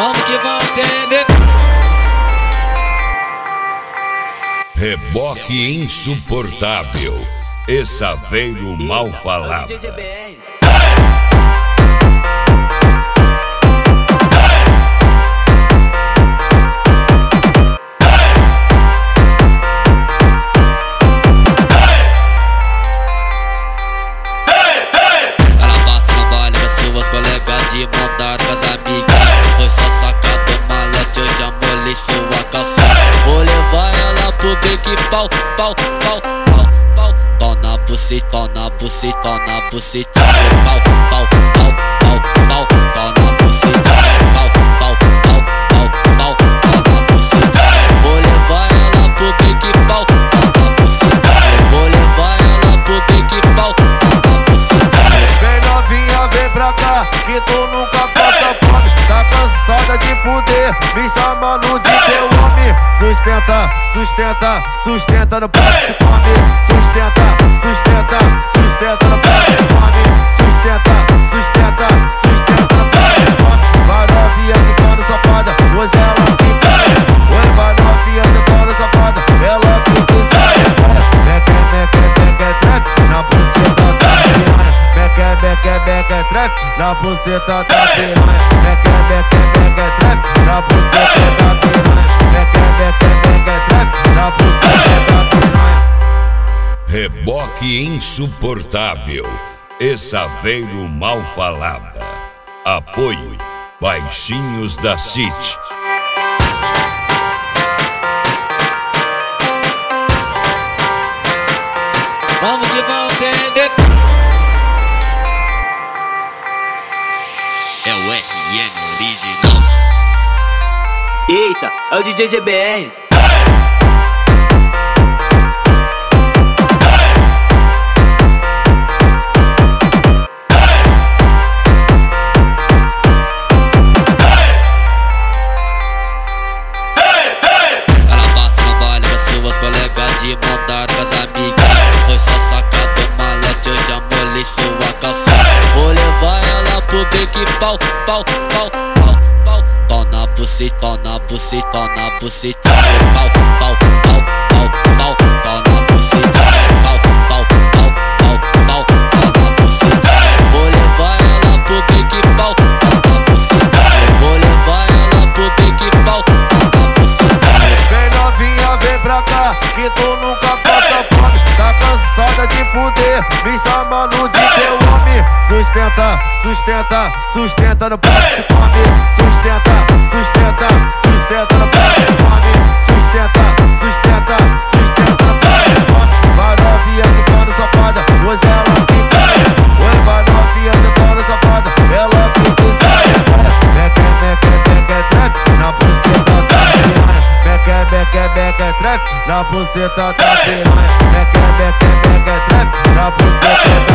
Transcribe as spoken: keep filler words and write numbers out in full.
Vamos que vamos entender. Reboque insuportável, Essaveiro mal falado. De montada com as amigas, foi só sacar do malote, eu já molhei sua calça. Vou levar ela pro beque, pau, pau, pau, pau, pau. Pau na buceta, pau na buceta, pau na buceta. Pau, pau, pau, pau, pau, pau na buceta. Pau, pau, pau, pau, pau, pau na buceta. Vou levar ela pro beque, pau, pau na buceta. Vou levar ela pro beque, pau, pau na buceta. Vem novinha, vem pra cá, que tu nunca passa fome. Tá cansada de fuder, me chamando de teu homem. Sustenta, sustenta, sustenta no prato de come. Sustenta, sustenta, sustenta no prato de come. Sustenta, sustenta, sustenta no prato de come. Vai novinha ficando safada, hoje ela fica. Oi, vai novinha ficando safada, ela fica e sai embora. Meque, meque, meque, trap, na buceta da piranha. Meque, meque, meque, trap, na buceta da piranha. Meque, meque, meque, trap, na buceta da piranha. Meque, meque, meque, trap, na buceta da piranha. Reboque insuportável, Essaveiro mal falada. Apoio Baixinhos da City. Vamos que vamos entender. É o R N original. Eita, é o D J G B R. De montada com as amigas, foi só sacar do malote, eu já molhei sua calça. Vou levar ela pro beque, pau, pau, pau, pau, pau. Pau na buceta, pau na buceta, pau na buceta. Pau, pau, pau, pau, pau, pau na buceta. Pau, pau, pau, pau, pau, pau na buceta. Vou levar ela pro beque, pau, pau na buceta. Vou levar ela pro beque, pau, pau na buceta. Vem novinha, vem pra cá, que tu nunca passa fome. Tá cansada de fuder, me chamando de teu homem. Sustenta, sustenta, sustenta no prato de come. Sustenta, sustenta, sustenta no prato de come. Sustenta, sustenta, sustenta no prato de come. Vai novinha ficando safada, hoje ela fica. Oi, vai novinha ficando safada, ela fica e sai embora. Meque, meque, meque, trap, na buceta da piranha. Meque, meque, meque, trap, na buceta da piranha. Meque, meque, meque, trap, na buceta da piranha.